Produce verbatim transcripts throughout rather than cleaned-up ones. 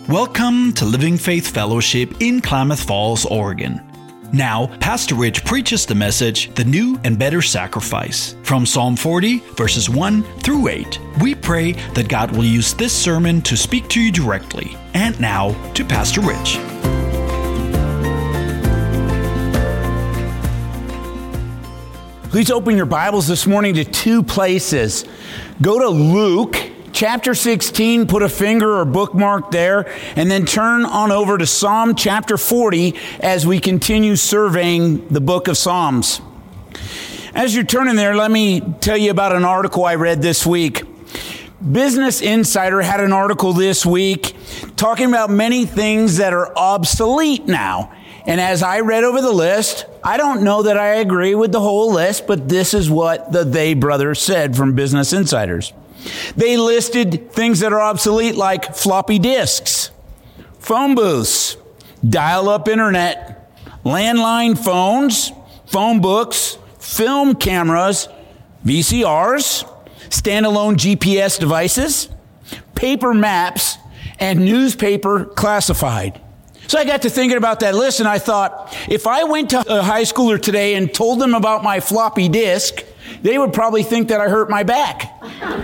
Welcome to Living Faith Fellowship in Klamath Falls, Oregon. Now, Pastor Rich preaches the message, The New and Better Sacrifice, from Psalm forty, verses one through eight. We pray that God will use this sermon to speak to you directly. And now, to Pastor Rich. Please open your Bibles this morning to two places. Go to Luke chapter sixteen, put a finger or bookmark there, and then turn on over to Psalm chapter forty as we continue surveying the book of Psalms. As you're turning there, let me tell you about an article I read this week. Business Insider had an article this week talking about many things that are obsolete now. And as I read over the list, I don't know that I agree with the whole list, but this is what the They brothers said from Business Insiders. They listed things that are obsolete like floppy disks, phone booths, dial-up internet, landline phones, phone books, film cameras, V C Rs, standalone G P S devices, paper maps, and newspaper classified. So I got to thinking about that list, and I thought, if I went to a high schooler today and told them about my floppy disk, they would probably think that I hurt my back.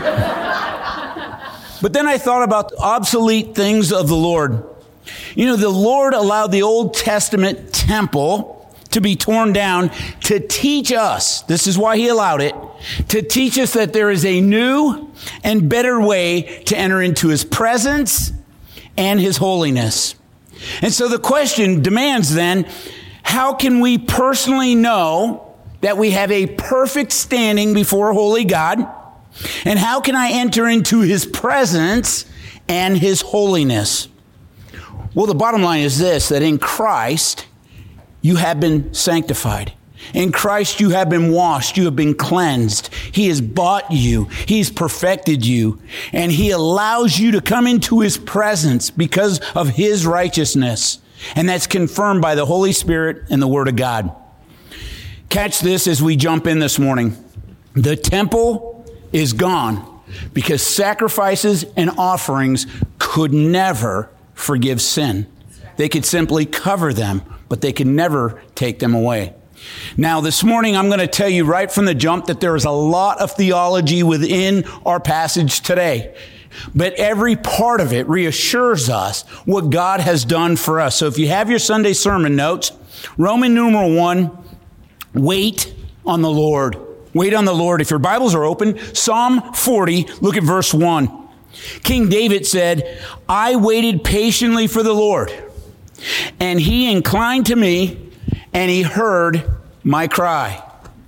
But then I thought about obsolete things of the Lord. You know, the Lord allowed the Old Testament temple to be torn down to teach us, this is why he allowed it, to teach us that there is a new and better way to enter into his presence and his holiness. And so the question demands then, how can we personally know that we have a perfect standing before a holy God? And how can I enter into his presence and his holiness? Well, the bottom line is this, that in Christ, you have been sanctified. In Christ, you have been washed. You have been cleansed. He has bought you. He's perfected you. And he allows you to come into his presence because of his righteousness. And that's confirmed by the Holy Spirit and the Word of God. Catch this as we jump in this morning. The temple is gone because sacrifices and offerings could never forgive sin. They could simply cover them, but they could never take them away. Now, this morning, I'm going to tell you right from the jump that there is a lot of theology within our passage today. But every part of it reassures us what God has done for us. So if you have your Sunday sermon notes, Roman numeral one, wait on the Lord. Wait on the Lord. If your Bibles are open, Psalm forty, look at verse one. King David said, I waited patiently for the Lord, and he inclined to me, and he heard my cry.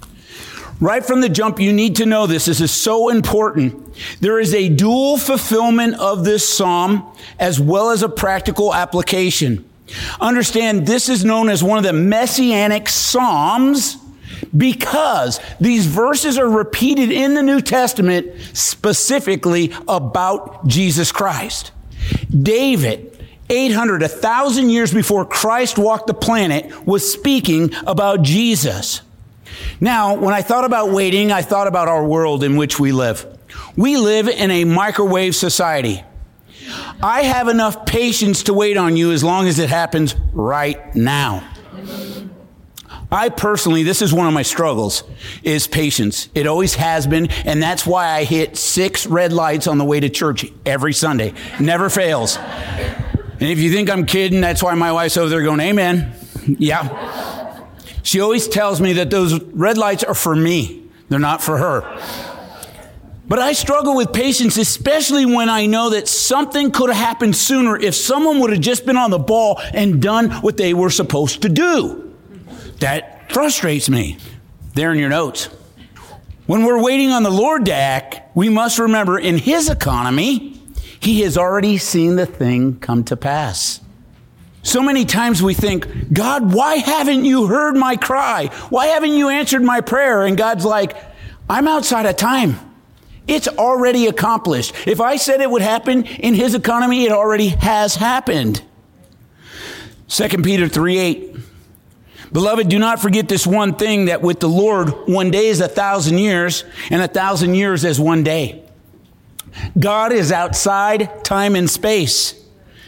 Right from the jump, you need to know this. This is so important. There is a dual fulfillment of this psalm as well as a practical application. Understand, this is known as one of the messianic psalms because these verses are repeated in the New Testament specifically about Jesus Christ. David, eight hundred, a thousand years before Christ walked the planet, was speaking about Jesus. Now, when I thought about waiting, I thought about our world in which we live. We live in a microwave society. I have enough patience to wait on you as long as it happens right now. I personally, this is one of my struggles, is patience. It always has been, and that's why I hit six red lights on the way to church every Sunday. Never fails. And if you think I'm kidding, that's why my wife's over there going, amen. Yeah. She always tells me that those red lights are for me. They're not for her. But I struggle with patience, especially when I know that something could have happened sooner if someone would have just been on the ball and done what they were supposed to do. That frustrates me. There in your notes. When we're waiting on the Lord to act, we must remember in his economy, he has already seen the thing come to pass. So many times we think, God, why haven't you heard my cry? Why haven't you answered my prayer? And God's like, I'm outside of time. It's already accomplished. If I said it would happen in his economy, it already has happened. Second Peter three eight. Beloved, do not forget this one thing, that with the Lord, one day is a thousand years, and a thousand years as one day. God is outside time and space.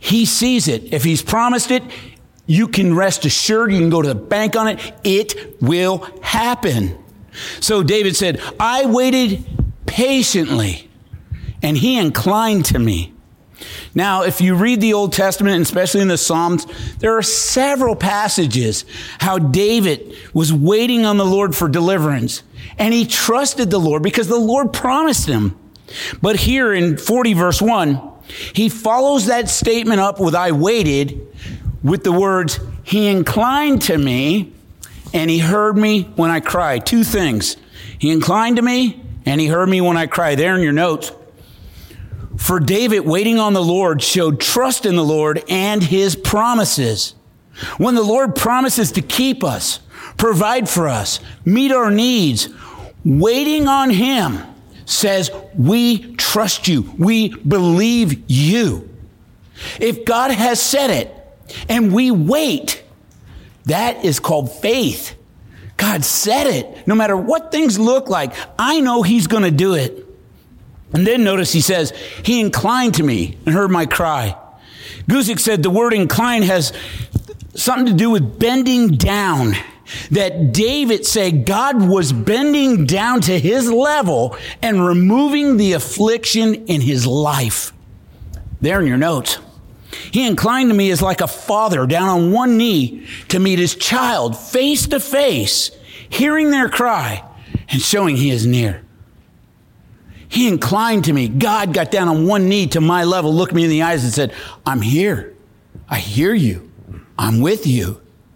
He sees it. If he's promised it, you can rest assured, you can go to the bank on it. It will happen. So David said, I waited patiently, and he inclined to me. Now, if you read the Old Testament, and especially in the Psalms, there are several passages how David was waiting on the Lord for deliverance. And he trusted the Lord because the Lord promised him. But here in forty verse one, he follows that statement up with I waited with the words, he inclined to me and he heard me when I cried. Two things. He inclined to me and he heard me when I cried. There in your notes. For David, waiting on the Lord showed trust in the Lord and his promises. When the Lord promises to keep us, provide for us, meet our needs, waiting on him says, we trust you. We believe you. If God has said it and we wait, that is called faith. God said it. No matter what things look like, I know he's going to do it. And then notice he says, he inclined to me and heard my cry. Guzik said the word incline has something to do with bending down. That David said God was bending down to his level and removing the affliction in his life. There in your notes. He inclined to me as like a father down on one knee to meet his child face to face, hearing their cry and showing he is near. He inclined to me. God got down on one knee to my level, looked me in the eyes and said, I'm here. I hear you. I'm with you.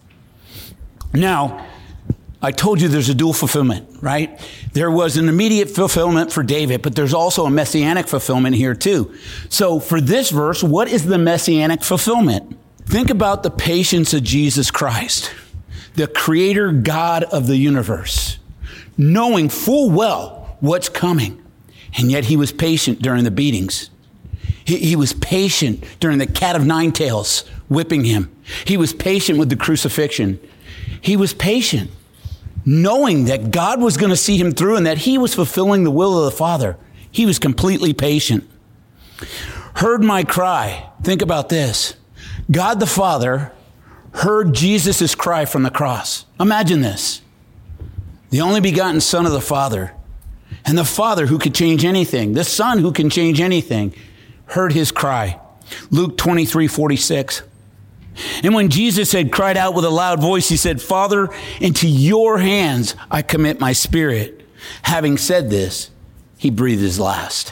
Now, I told you there's a dual fulfillment, right? There was an immediate fulfillment for David, but there's also a messianic fulfillment here too. So for this verse, what is the messianic fulfillment? Think about the patience of Jesus Christ, the creator God of the universe, knowing full well what's coming. And yet he was patient during the beatings. He, he was patient during the cat of nine tails whipping him. He was patient with the crucifixion. He was patient, knowing that God was going to see him through and that he was fulfilling the will of the Father. He was completely patient. Heard my cry. Think about this. God the Father heard Jesus' cry from the cross. Imagine this. The only begotten Son of the Father, and the Father who could change anything, the Son who can change anything, heard his cry. Luke twenty-three forty-six. And when Jesus had cried out with a loud voice, he said, Father, into your hands I commit my spirit. Having said this, he breathed his last.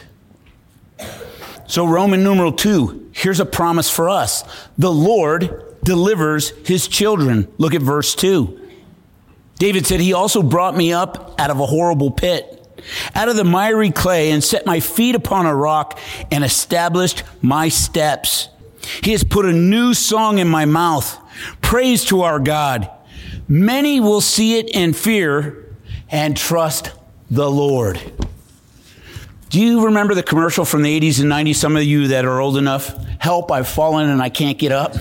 So Roman numeral two, here's a promise for us. The Lord delivers his children. Look at verse two. David said, he also brought me up out of a horrible pit, out of the miry clay, and set my feet upon a rock and established my steps. He has put a new song in my mouth. Praise to our God. Many will see it and fear and trust the Lord. Do you remember the commercial from the eighties and nineties? Some of you that are old enough. Help, I've fallen and I can't get up.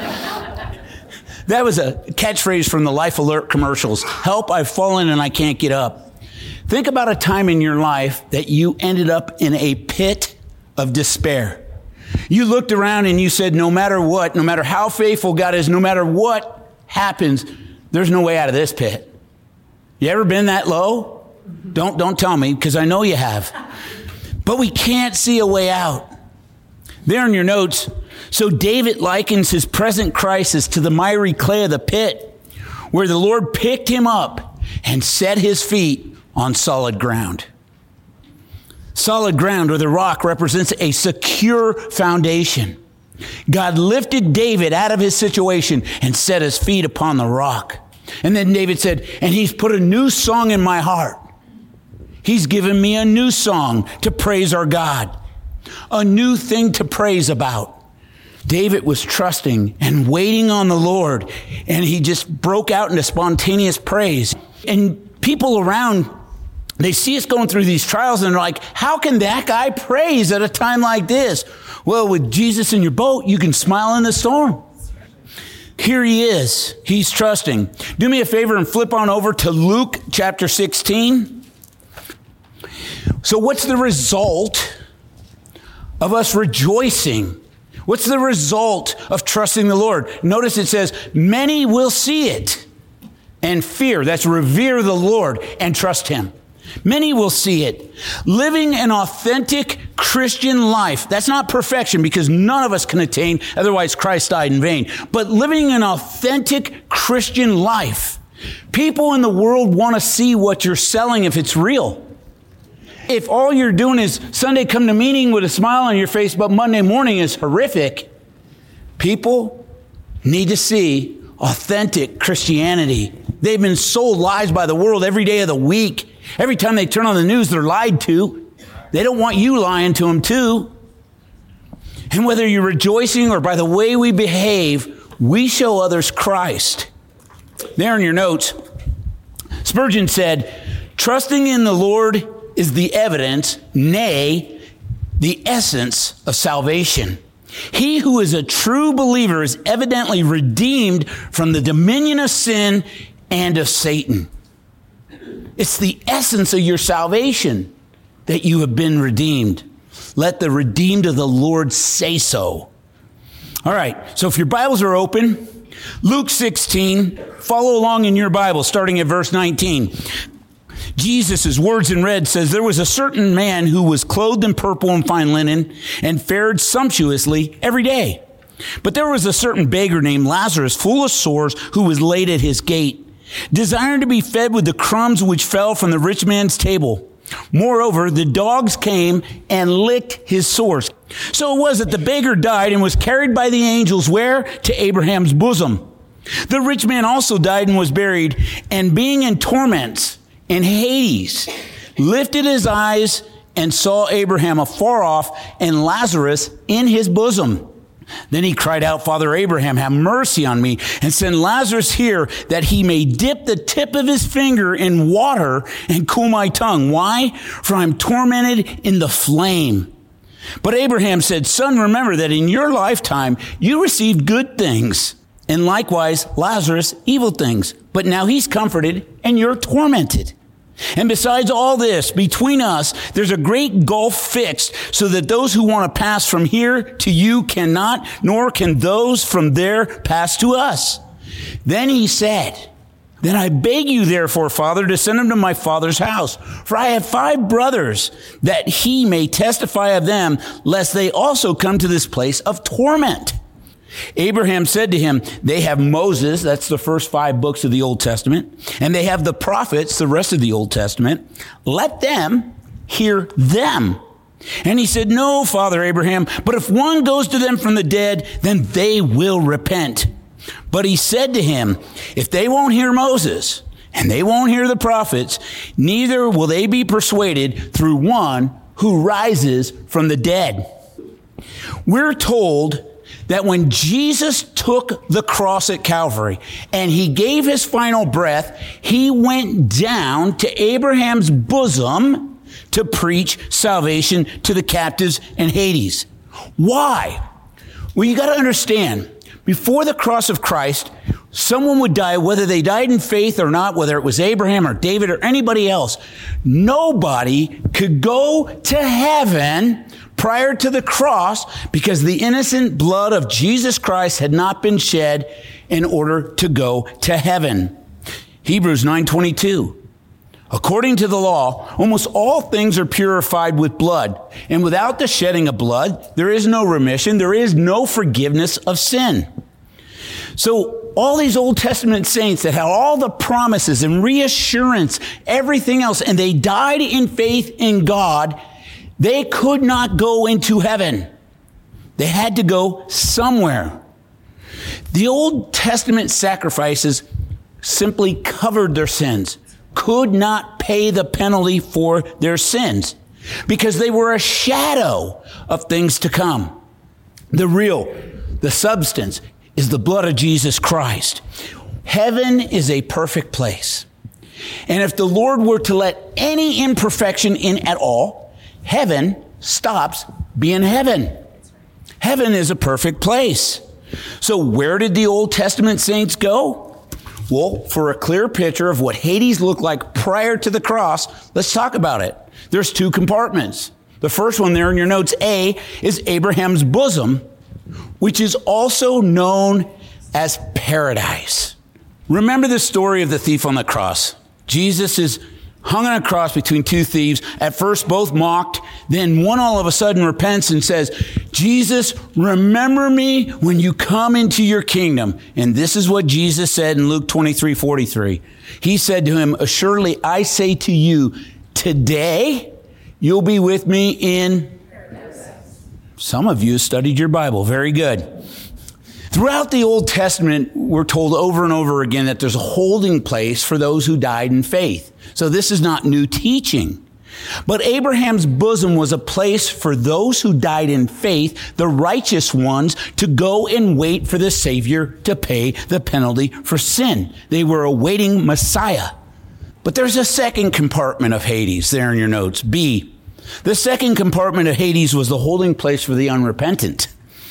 That was a catchphrase from the Life Alert commercials. Help, I've fallen and I can't get up. Think about a time in your life that you ended up in a pit of despair. You looked around and you said, no matter what, no matter how faithful God is, no matter what happens, there's no way out of this pit. You ever been that low? Don't, don't tell me, because I know you have. But we can't see a way out. There in your notes, so David likens his present crisis to the miry clay of the pit, where the Lord picked him up and set his feet on solid ground. Solid ground, or the rock, represents a secure foundation. God lifted David out of his situation and set his feet upon the rock. And then David said, and he's put a new song in my heart. He's given me a new song to praise our God, a new thing to praise about. David was trusting and waiting on the Lord, and he just broke out into spontaneous praise. And people around, they see us going through these trials and they're like, how can that guy praise at a time like this? Well, with Jesus in your boat, you can smile in the storm. Here he is. He's trusting. Do me a favor and flip on over to Luke chapter sixteen. So what's the result of us rejoicing What's the result of trusting the Lord? Notice it says, many will see it and fear. That's revere the Lord and trust him. Many will see it. Living an authentic Christian life. That's not perfection because none of us can attain. Otherwise, Christ died in vain. But living an authentic Christian life. People in the world want to see what you're selling if it's real. If all you're doing is Sunday come to meeting with a smile on your face, but Monday morning is horrific, people need to see authentic Christianity. They've been sold lies by the world every day of the week. Every time they turn on the news, they're lied to. They don't want you lying to them too. And whether you're rejoicing or by the way we behave, we show others Christ. There in your notes, Spurgeon said, trusting in the Lord is the evidence, nay, the essence of salvation. He who is a true believer is evidently redeemed from the dominion of sin and of Satan. It's the essence of your salvation that you have been redeemed. Let the redeemed of the Lord say so. All right, so if your Bibles are open, Luke sixteen, follow along in your Bible, starting at verse nineteen. Jesus' words in red says, there was a certain man who was clothed in purple and fine linen and fared sumptuously every day. But there was a certain beggar named Lazarus, full of sores, who was laid at his gate, desiring to be fed with the crumbs which fell from the rich man's table. Moreover, the dogs came and licked his sores. So it was that the beggar died and was carried by the angels where? To Abraham's bosom. The rich man also died and was buried, and being in torments in Hades, lifted his eyes and saw Abraham afar off and Lazarus in his bosom. Then he cried out, Father Abraham, have mercy on me and send Lazarus here that he may dip the tip of his finger in water and cool my tongue. Why? For I'm tormented in the flame. But Abraham said, Son, remember that in your lifetime you received good things, and likewise Lazarus evil things. But now he's comforted and you're tormented. And besides all this, between us, there's a great gulf fixed so that those who want to pass from here to you cannot, nor can those from there pass to us. Then he said, Then I beg you, therefore, Father, to send him to my father's house. For I have five brothers, that he may testify of them, lest they also come to this place of torment. Abraham said to him, they have Moses, that's the first five books of the Old Testament, and they have the prophets, the rest of the Old Testament. Let them hear them. And he said, No, Father Abraham, but if one goes to them from the dead, then they will repent. But he said to him, if they won't hear Moses, and they won't hear the prophets, neither will they be persuaded through one who rises from the dead. We're told that when Jesus took the cross at Calvary and he gave his final breath, he went down to Abraham's bosom to preach salvation to the captives in Hades. Why? Well, you got to understand, before the cross of Christ, someone would die, whether they died in faith or not, whether it was Abraham or David or anybody else. Nobody could go to heaven prior to the cross because the innocent blood of Jesus Christ had not been shed in order to go to heaven. Hebrews nine twenty-two. According to the law, almost all things are purified with blood, and without the shedding of blood, there is no remission, there is no forgiveness of sin. So all these Old Testament saints that had all the promises and reassurance, everything else, and they died in faith in God, they could not go into heaven. They had to go somewhere. The Old Testament sacrifices simply covered their sins, could not pay the penalty for their sins because they were a shadow of things to come. The real, the substance is the blood of Jesus Christ. Heaven is a perfect place. And if the Lord were to let any imperfection in at all, heaven stops being heaven. Heaven is a perfect place. So where did the Old Testament saints go? Well, for a clear picture of what Hades looked like prior to the cross, let's talk about it. There's two compartments. The first one there in your notes, A, is Abraham's bosom. which is also known as paradise. Remember the story of the thief on the cross. Jesus is hung on a cross between two thieves. At first, both mocked. Then one all of a sudden repents and says, Jesus, remember me when you come into your kingdom. And this is what Jesus said in Luke twenty-three forty-three. He said to him, assuredly, I say to you, today you'll be with me in paradise. Some of you studied your Bible. Very good. Throughout the Old Testament, we're told over and over again that there's a holding place for those who died in faith. So this is not new teaching. But Abraham's bosom was a place for those who died in faith, the righteous ones, to go and wait for the Savior to pay the penalty for sin. They were awaiting Messiah. But there's a second compartment of Hades there in your notes, B. The second compartment of Hades was the holding place for the unrepentant.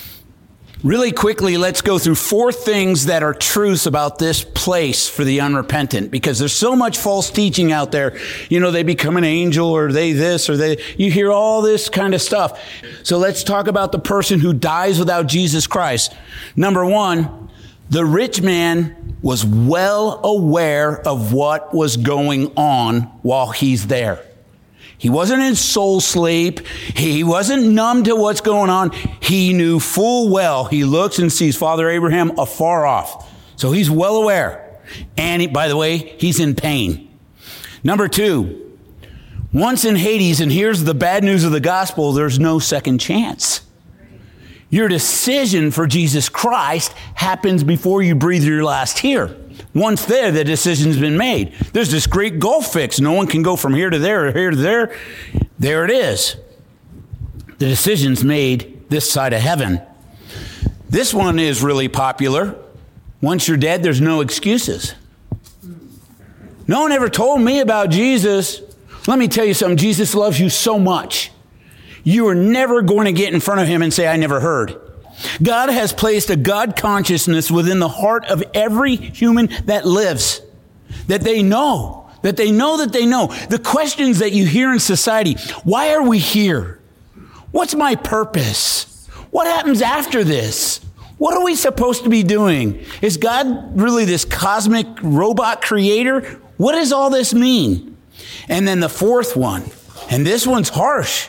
Really quickly, let's go through four things that are truths about this place for the unrepentant, because there's so much false teaching out there. You know, they become an angel, or they this, or they, you hear all this kind of stuff. So let's talk about the person who dies without Jesus Christ. Number one, the rich man was well aware of what was going on while he's there. He wasn't in soul sleep. He wasn't numb to what's going on. He knew full well. He looks and sees Father Abraham afar off. So he's well aware. And he, by the way, he's in pain. Number two, once in Hades, and here's the bad news of the gospel, there's no second chance. Your decision for Jesus Christ happens before you breathe your last here. Once there, the decision's been made. There's this great gulf fix. No one can go from here to there or here to there. There it is. The decision's made this side of heaven. This one is really popular. Once you're dead, there's no excuses. No one ever told me about Jesus. Let me tell you something. Jesus loves you so much. You are never going to get in front of him and say, I never heard. God has placed a God consciousness within the heart of every human that lives, that they know, that they know that they know. The questions that you hear in society, why are we here? What's my purpose? What happens after this? What are we supposed to be doing? Is God really this cosmic robot creator? What does all this mean? And then the fourth one, and this one's harsh.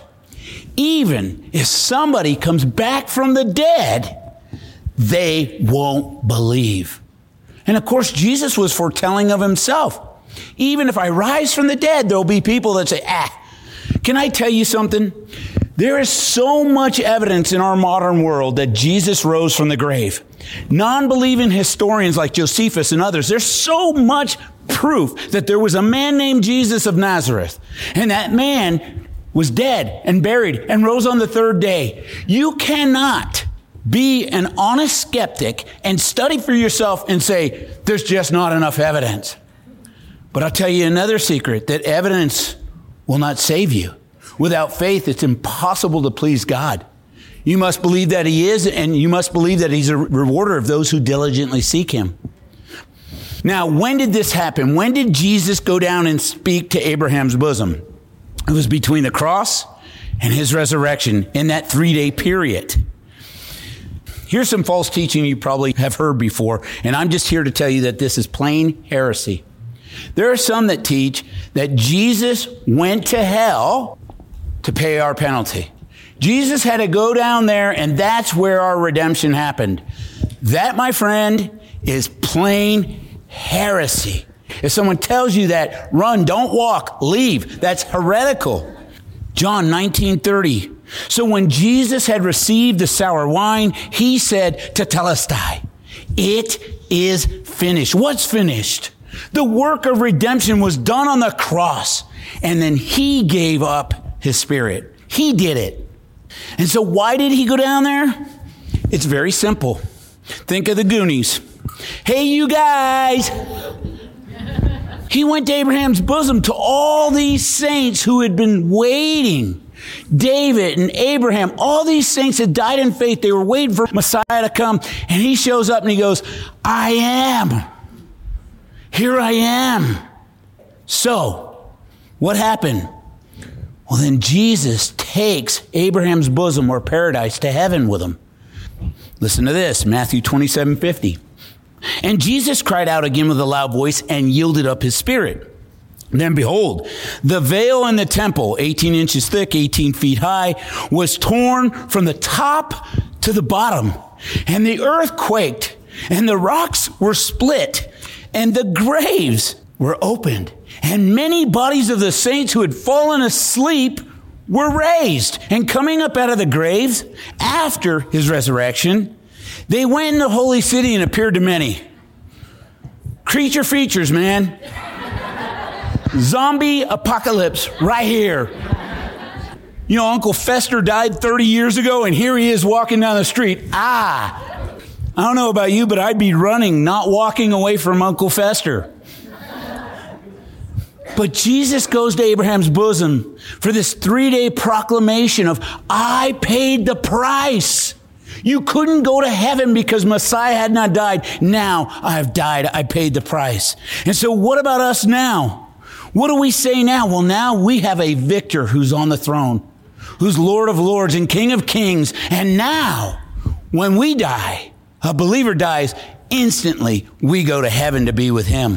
Even if somebody comes back from the dead, they won't believe. And of course, Jesus was foretelling of himself. Even if I rise from the dead, there'll be people that say, ah, can I tell you something? There is so much evidence in our modern world that Jesus rose from the grave. Non-believing historians like Josephus and others, there's so much proof that there was a man named Jesus of Nazareth. And that man was dead and buried and rose on the third day. You cannot be an honest skeptic and study for yourself and say, there's just not enough evidence. But I'll tell you another secret, that evidence will not save you. Without faith, it's impossible to please God. You must believe that he is, and you must believe that he's a rewarder of those who diligently seek him. Now, when did this happen? When did Jesus go down and speak to Abraham's bosom? It was between the cross and his resurrection in that three-day period. Here's some false teaching you probably have heard before, and I'm just here to tell you that this is plain heresy. There are some that teach that Jesus went to hell to pay our penalty. Jesus had to go down there, and that's where our redemption happened. That, my friend, is plain heresy. If someone tells you that, run, don't walk, leave. That's heretical. John nineteen thirty. So when Jesus had received the sour wine, he said, Tetelestai, it is finished. What's finished? The work of redemption was done on the cross. And then he gave up his spirit. He did it. And so why did he go down there? It's very simple. Think of the Goonies. Hey, you guys. He went to Abraham's bosom, to all these saints who had been waiting. David and Abraham, all these saints had died in faith. They were waiting for Messiah to come. And he shows up and he goes, I am. Here I am. So, what happened? Well, then Jesus takes Abraham's bosom or paradise to heaven with him. Listen to this, Matthew twenty-seven fifty. And Jesus cried out again with a loud voice and yielded up his spirit. Then behold, the veil in the temple, eighteen inches thick, eighteen feet high, was torn from the top to the bottom. And the earth quaked, and the rocks were split, and the graves were opened. And many bodies of the saints who had fallen asleep were raised. And coming up out of the graves after his resurrection, they went in the holy city and appeared to many. Creature features, man. Zombie apocalypse right here. You know, Uncle Fester died thirty years ago, and here he is walking down the street. Ah, I don't know about you, but I'd be running, not walking away from Uncle Fester. But Jesus goes to Abraham's bosom for this three-day proclamation of, I paid the price. You couldn't go to heaven because Messiah had not died. Now I have died. I paid the price. And so what about us now? What do we say now? Well, now we have a victor who's on the throne, who's Lord of Lords and King of Kings. And now, when we die, a believer dies, instantly we go to heaven to be with him.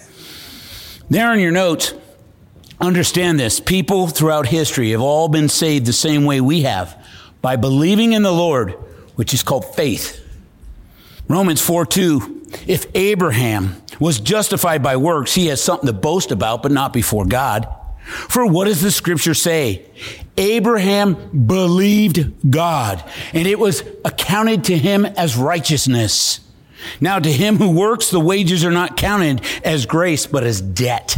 There in your notes, understand this. People throughout history have all been saved the same way we have, by believing in the Lord, which is called faith. Romans four two, if Abraham was justified by works, he has something to boast about, but not before God. For what does the scripture say? Abraham believed God, and it was accounted to him as righteousness. Now to him who works, the wages are not counted as grace, but as debt.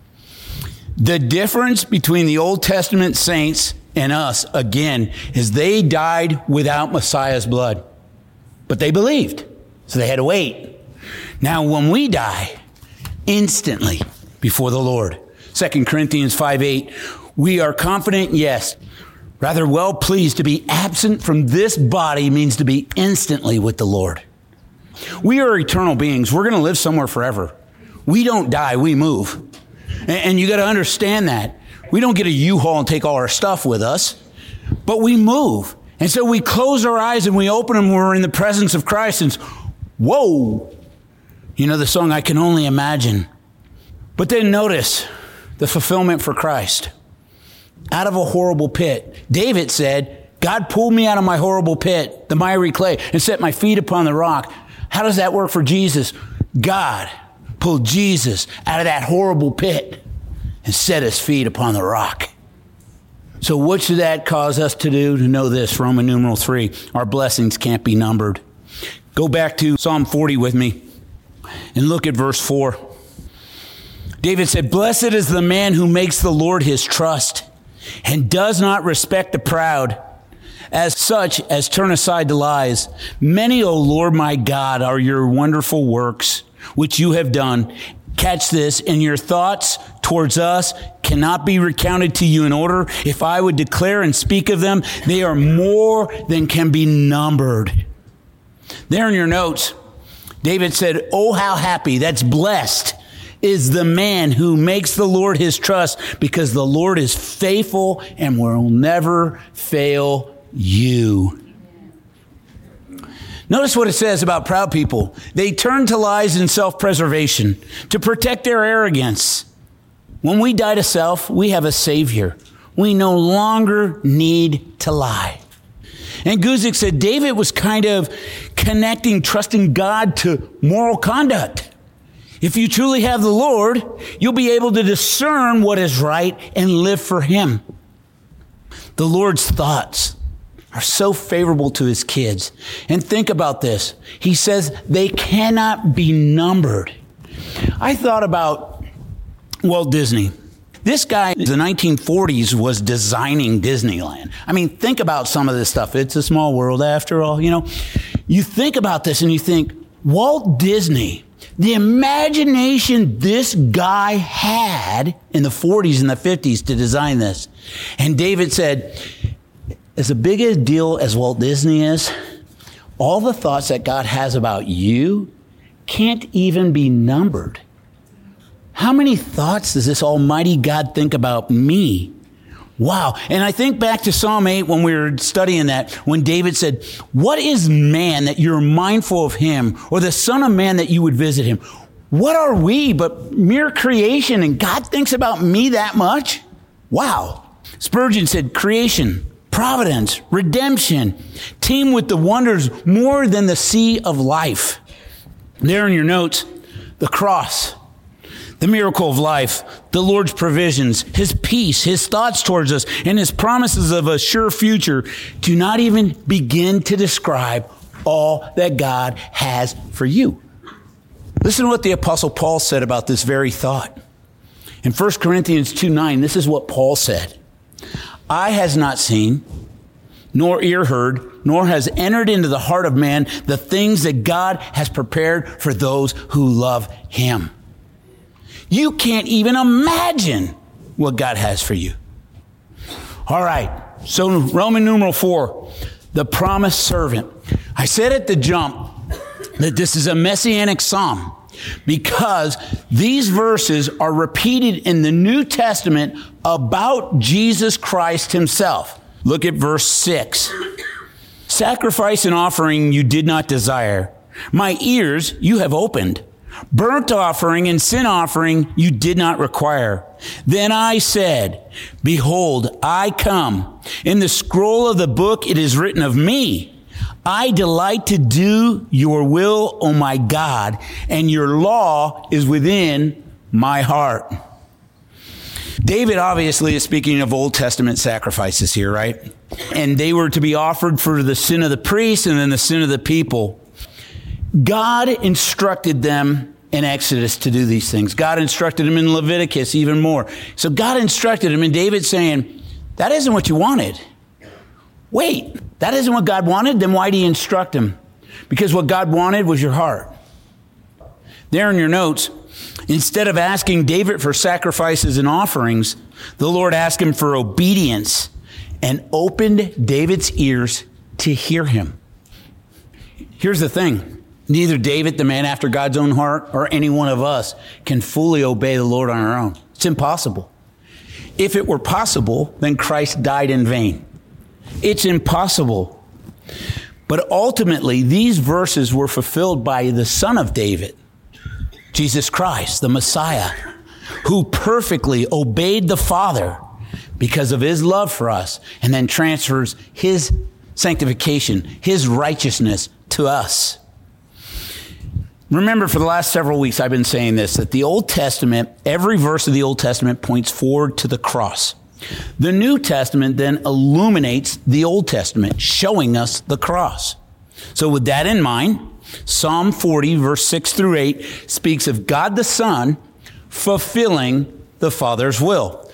The difference between the Old Testament saints and us, again, is they died without Messiah's blood. But they believed, so they had to wait. Now when we die, instantly before the Lord. Second Corinthians five eight, we are confident, yes, rather well pleased to be absent from this body means to be instantly with the Lord. We are eternal beings. We're going to live somewhere forever. We don't die, we move. And, and you got to understand that. We don't get a U-Haul and take all our stuff with us, but we move. And so we close our eyes and we open them when we're in the presence of Christ and whoa, you know the song, I Can Only Imagine. But then notice the fulfillment for Christ. Out of a horrible pit. David said, God pulled me out of my horrible pit, the miry clay, and set my feet upon the rock. How does that work for Jesus? God pulled Jesus out of that horrible pit and set his feet upon the rock. So what should that cause us to do? To know this, Roman numeral three, our blessings can't be numbered. Go back to Psalm forty with me and look at verse four. David said, blessed is the man who makes the Lord his trust and does not respect the proud, as such as turn aside to lies. Many, O Lord my God, are your wonderful works, which you have done. Catch this, and your thoughts towards us cannot be recounted to you in order. If I would declare and speak of them, they are more than can be numbered. There in your notes, David said, oh, how happy, that's blessed, is the man who makes the Lord his trust, because the Lord is faithful and will never fail you. Notice what it says about proud people. They turn to lies and self-preservation to protect their arrogance. When we die to self, we have a Savior. We no longer need to lie. And Guzik said David was kind of connecting trusting God to moral conduct. If you truly have the Lord, you'll be able to discern what is right and live for him. The Lord's thoughts are so favorable to his kids. And think about this. He says they cannot be numbered. I thought about Walt Disney. This guy in the nineteen forties was designing Disneyland. I mean, think about some of this stuff. It's a small world after all, you know. You think about this and you think, Walt Disney, the imagination this guy had in the forties and the fifties to design this. And David said, as big a deal as Walt Disney is, all the thoughts that God has about you can't even be numbered. How many thoughts does this almighty God think about me? Wow. And I think back to Psalm eight when we were studying that, when David said, what is man that you're mindful of him, or the son of man that you would visit him? What are we but mere creation, and God thinks about me that much? Wow. Spurgeon said, creation, providence, redemption, teem with the wonders more than the sea of life. There in your notes, the cross, the miracle of life, the Lord's provisions, his peace, his thoughts towards us, and his promises of a sure future do not even begin to describe all that God has for you. Listen to what the Apostle Paul said about this very thought. In First Corinthians two nine, this is what Paul said. Eye has not seen, nor ear heard, nor has entered into the heart of man the things that God has prepared for those who love him. You can't even imagine what God has for you. All right. So Roman numeral four, the promised servant. I said at the jump that this is a messianic psalm because these verses are repeated in the New Testament about Jesus Christ himself. Look at verse six. Sacrifice and offering you did not desire. My ears you have opened. Burnt offering and sin offering you did not require. Then I said, behold, I come. In the scroll of the book it is written of me. I delight to do your will, O my God, and your law is within my heart. David obviously is speaking of Old Testament sacrifices here, right? And they were to be offered for the sin of the priests and then the sin of the people. God instructed them in Exodus to do these things. God instructed them in Leviticus even more. So God instructed him, and David's saying, that isn't what you wanted. Wait, that isn't what God wanted? Then why did he instruct him? Because what God wanted was your heart. There in your notes, instead of asking David for sacrifices and offerings, the Lord asked him for obedience and opened David's ears to hear him. Here's the thing. Neither David, the man after God's own heart, or any one of us can fully obey the Lord on our own. It's impossible. If it were possible, then Christ died in vain. It's impossible. But ultimately, these verses were fulfilled by the Son of David, Jesus Christ, the Messiah, who perfectly obeyed the Father because of his love for us, and then transfers his sanctification, his righteousness to us. Remember, for the last several weeks, I've been saying this, that the Old Testament, every verse of the Old Testament points forward to the cross. The New Testament then illuminates the Old Testament, showing us the cross. So with that in mind, Psalm forty, verse six through eight, speaks of God the Son fulfilling the Father's will.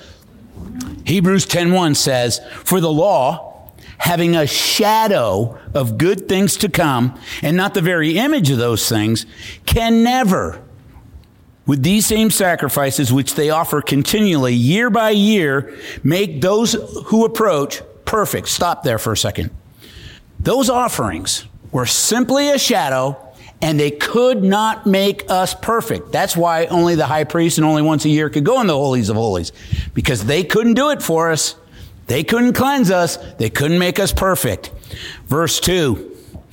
Hebrews ten one says, for the law, having a shadow of good things to come, and not the very image of those things, can never, with these same sacrifices which they offer continually year by year, make those who approach perfect. Stop there for a second. Those offerings were simply a shadow, and they could not make us perfect. That's why only the high priest and only once a year could go in the holies of holies, because they couldn't do it for us. They couldn't cleanse us. They couldn't make us perfect. Verse two,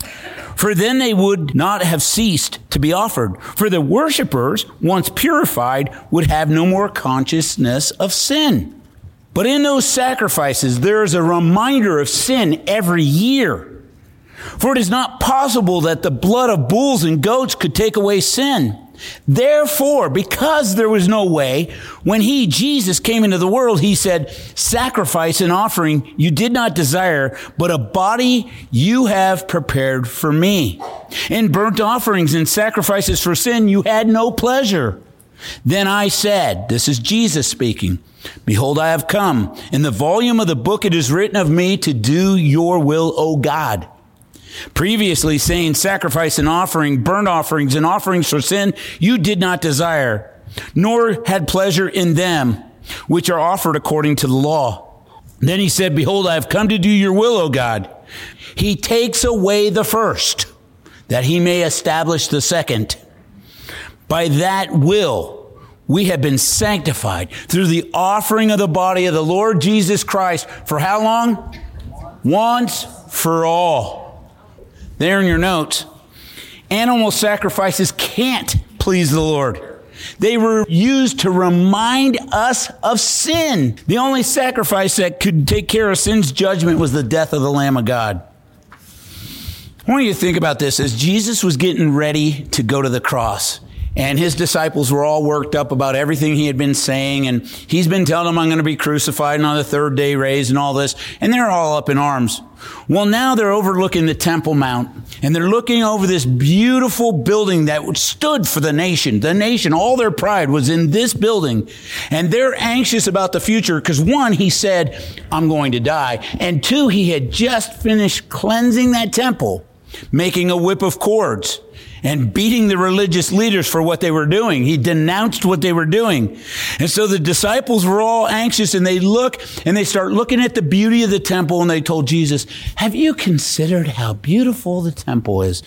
for then they would not have ceased to be offered. For the worshipers, once purified, would have no more consciousness of sin. But in those sacrifices, there is a reminder of sin every year. For it is not possible that the blood of bulls and goats could take away sin. Therefore, because there was no way, when he, Jesus, came into the world, he said, sacrifice and offering you did not desire, but a body you have prepared for me. In burnt offerings and sacrifices for sin you had no pleasure. Then I said, this is Jesus speaking, behold, I have come. In the volume of the book it is written of me to do your will, O God. Previously saying sacrifice and offering, burnt offerings and offerings for sin, you did not desire, nor had pleasure in them, which are offered according to the law. Then he said, behold, I have come to do your will, O God. He takes away the first, that he may establish the second. By that will, we have been sanctified through the offering of the body of the Lord Jesus Christ for how long? Once for all. There in your notes, animal sacrifices can't please the Lord. They were used to remind us of sin. The only sacrifice that could take care of sin's judgment was the death of the Lamb of God. I want you to think about this. As Jesus was getting ready to go to the cross, and his disciples were all worked up about everything he had been saying, and he's been telling them, I'm going to be crucified and on the third day raised and all this, and they're all up in arms. Well, now they're overlooking the Temple Mount, and they're looking over this beautiful building that stood for the nation. The nation, all their pride was in this building, and they're anxious about the future because, one, he said, I'm going to die, and two, he had just finished cleansing that temple, making a whip of cords, and beating the religious leaders for what they were doing. He denounced what they were doing. And so the disciples were all anxious, and they look and they start looking at the beauty of the temple, and they told Jesus, have you considered how beautiful the temple is?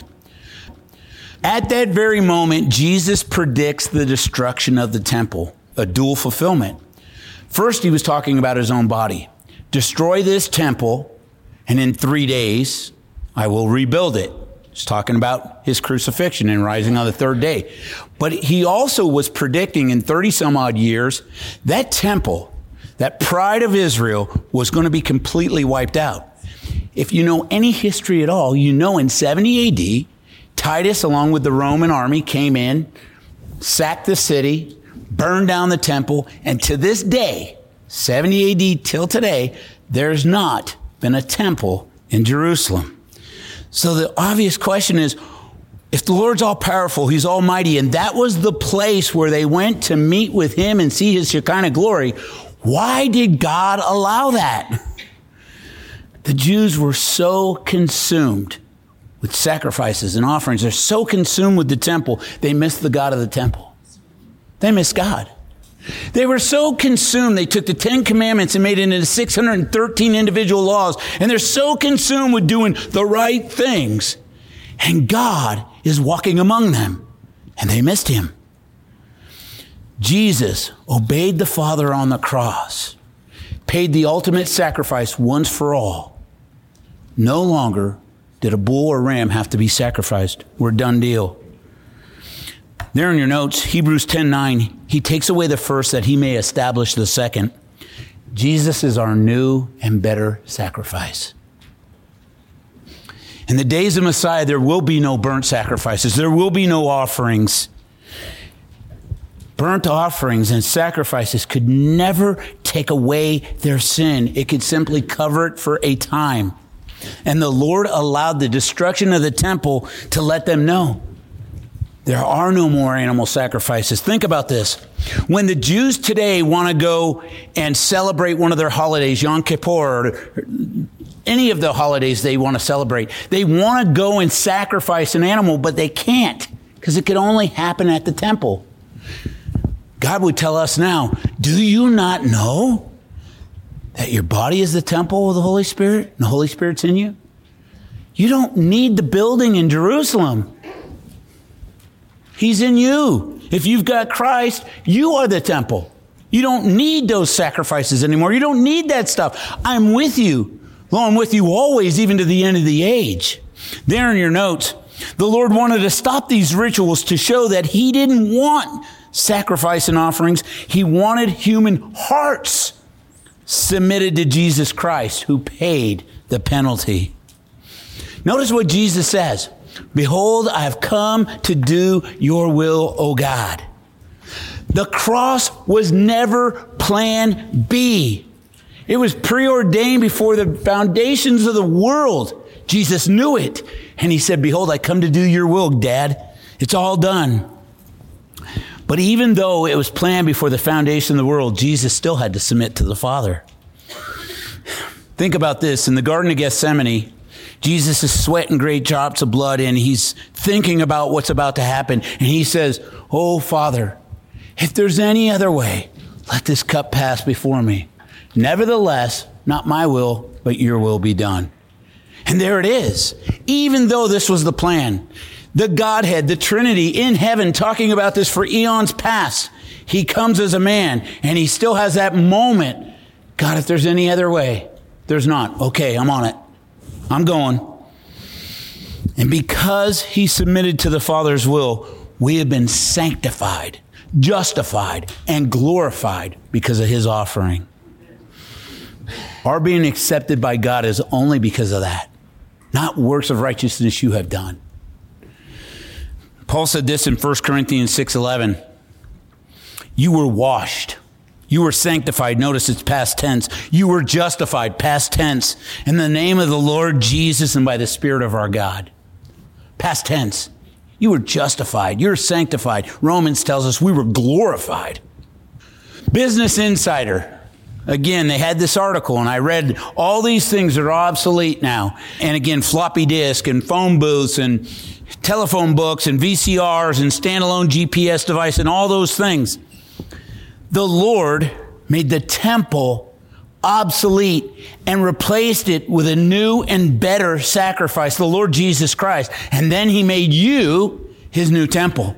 At that very moment, Jesus predicts the destruction of the temple, a dual fulfillment. First, he was talking about his own body. Destroy this temple, and in three days, I will rebuild it. He's talking about his crucifixion and rising on the third day. But he also was predicting in thirty some odd years, that temple, that pride of Israel was going to be completely wiped out. If you know any history at all, you know in seventy A D, Titus, along with the Roman army, came in, sacked the city, burned down the temple, and to this day, seventy A D till today, there's not been a temple in Jerusalem. So the obvious question is, if the Lord's all powerful, he's almighty, and that was the place where they went to meet with him and see his Shekinah glory, why did God allow that? The Jews were so consumed with sacrifices and offerings. They're so consumed with the temple, they missed the God of the temple. They missed God. They were so consumed, they took the Ten Commandments and made it into six hundred thirteen individual laws. And they're so consumed with doing the right things. And God is walking among them. And they missed him. Jesus obeyed the Father on the cross, paid the ultimate sacrifice once for all. No longer did a bull or ram have to be sacrificed. We're done deal. There in your notes, Hebrews ten nine, he takes away the first that he may establish the second. Jesus is our new and better sacrifice. In the days of Messiah, there will be no burnt sacrifices. There will be no offerings. Burnt offerings and sacrifices could never take away their sin. It could simply cover it for a time. And the Lord allowed the destruction of the temple to let them know there are no more animal sacrifices. Think about this. When the Jews today want to go and celebrate one of their holidays, Yom Kippur, or any of the holidays they want to celebrate, they want to go and sacrifice an animal, but they can't because it can only happen at the temple. God would tell us now, do you not know that your body is the temple of the Holy Spirit and the Holy Spirit's in you? You don't need the building in Jerusalem. He's in you. If you've got Christ, you are the temple. You don't need those sacrifices anymore. You don't need that stuff. I'm with you. Lo, I'm with you always, even to the end of the age. There in your notes, the Lord wanted to stop these rituals to show that he didn't want sacrifice and offerings. He wanted human hearts submitted to Jesus Christ, who paid the penalty. Notice what Jesus says. Behold, I have come to do your will, O God. The cross was never plan B. It was preordained before the foundations of the world. Jesus knew it. And he said, behold, I come to do your will, Dad. It's all done. But even though it was planned before the foundation of the world, Jesus still had to submit to the Father. Think about this. In the Garden of Gethsemane, Jesus is sweating great drops of blood, and he's thinking about what's about to happen. And he says, oh, Father, if there's any other way, let this cup pass before me. Nevertheless, not my will, but your will be done. And there it is. Even though this was the plan, The Godhead, the Trinity in heaven, talking about this for eons past. He comes as a man, and he still has that moment. God, if there's any other way, there's not. Okay, I'm on it. I'm going. And because he submitted to the Father's will, we have been sanctified, justified, and glorified because of his offering. Our being accepted by God is only because of that, not works of righteousness you have done. Paul said this in First Corinthians six eleven. You were washed. You were sanctified. Notice it's past tense. You were justified, past tense, in the name of the Lord Jesus and by the Spirit of our God. Past tense. You were justified. You're sanctified. Romans tells us we were glorified. Business Insider. Again, they had this article, and I read all these things that are obsolete now. And again, floppy disk and phone booths and telephone books and V C Rs and standalone G P S device and all those things. The Lord made the temple obsolete and replaced it with a new and better sacrifice, the Lord Jesus Christ. And then he made you his new temple.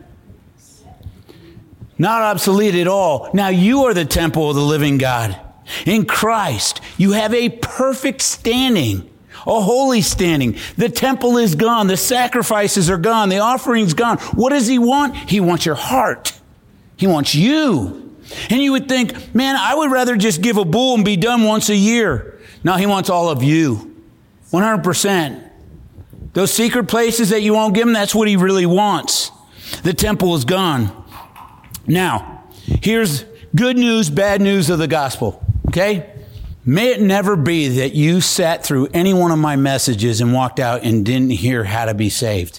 Not obsolete at all. Now you are the temple of the living God. In Christ, you have a perfect standing, a holy standing. The temple is gone. The sacrifices are gone. The offering's gone. What does he want? He wants your heart. He wants you. And you would think, man, I would rather just give a bull and be done once a year. No, he wants all of you. one hundred percent. Those secret places that you won't give him, that's what he really wants. The temple is gone. Now, here's good news, bad news of the gospel. Okay? May it never be that you sat through any one of my messages and walked out and didn't hear how to be saved.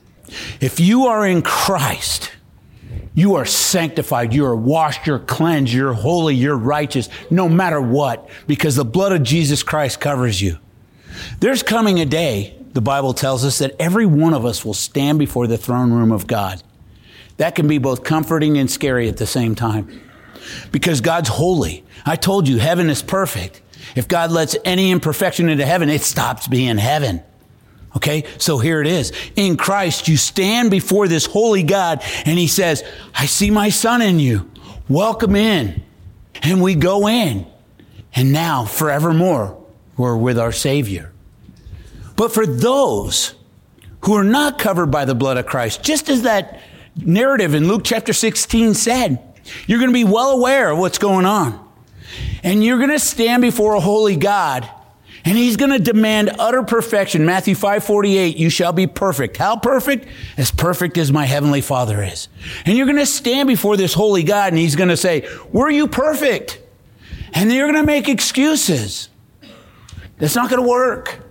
If you are in Christ, you are sanctified, you are washed, you're cleansed, you're holy, you're righteous, no matter what, because the blood of Jesus Christ covers you. There's coming a day, the Bible tells us, that every one of us will stand before the throne room of God. That can be both comforting and scary at the same time. Because God's holy. I told you, heaven is perfect. If God lets any imperfection into heaven, it stops being heaven. Okay, so here it is. In Christ, you stand before this holy God, and he says, I see my son in you. Welcome in. And we go in. And now, forevermore, we're with our Savior. But for those who are not covered by the blood of Christ, just as that narrative in Luke chapter sixteen said, you're going to be well aware of what's going on. And you're going to stand before a holy God, and he's going to demand utter perfection. Matthew five forty-eight, you shall be perfect. How perfect? As perfect as my heavenly Father is. And you're going to stand before this holy God, and he's going to say, were you perfect? And you're going to make excuses. That's not going to work.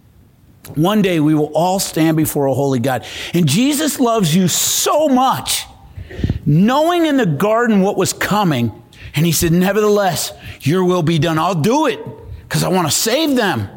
One day we will all stand before a holy God. And Jesus loves you so much, knowing in the garden what was coming. And he said, nevertheless, your will be done. I'll do it because I want to save them.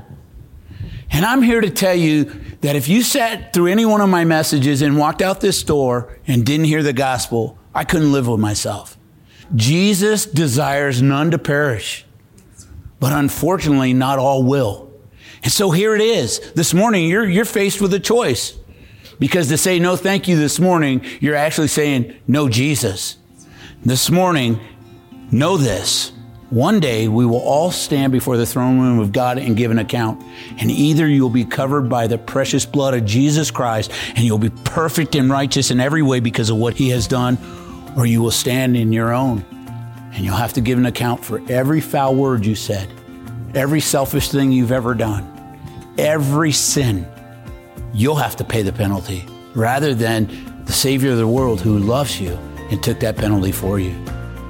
And I'm here to tell you that if you sat through any one of my messages and walked out this door and didn't hear the gospel, I couldn't live with myself. Jesus desires none to perish, but unfortunately, not all will. And so here it is. This morning, you're, you're faced with a choice. Because to say no thank you this morning, you're actually saying no Jesus. This morning, know this. One day, we will all stand before the throne room of God and give an account. And either you'll be covered by the precious blood of Jesus Christ, and you'll be perfect and righteous in every way because of what he has done, or you will stand in your own. And you'll have to give an account for every foul word you said, every selfish thing you've ever done, every sin. You'll have to pay the penalty rather than the Savior of the world who loves you and took that penalty for you.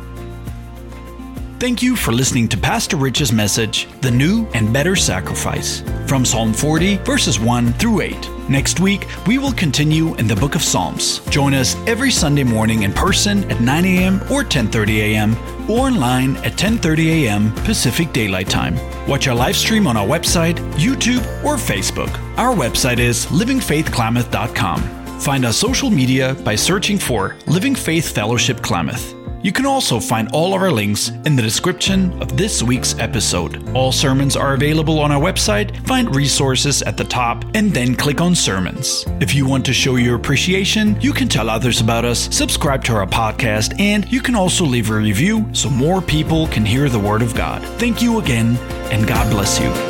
Thank you for listening to Pastor Rich's message, The New and Better Sacrifice, from Psalm forty, verses one through eight. Next week, we will continue in the book of Psalms. Join us every Sunday morning in person at nine a.m. or ten thirty a.m. or online at ten thirty a.m. Pacific Daylight Time. Watch our live stream on our website, YouTube, or Facebook. Our website is living faith klamath dot com. Find our social media by searching for Living Faith Fellowship Klamath. You can also find all of our links in the description of this week's episode. All sermons are available on our website. Find resources at the top and then click on sermons. If you want to show your appreciation, you can tell others about us, subscribe to our podcast, and you can also leave a review so more people can hear the Word of God. Thank you again, and God bless you.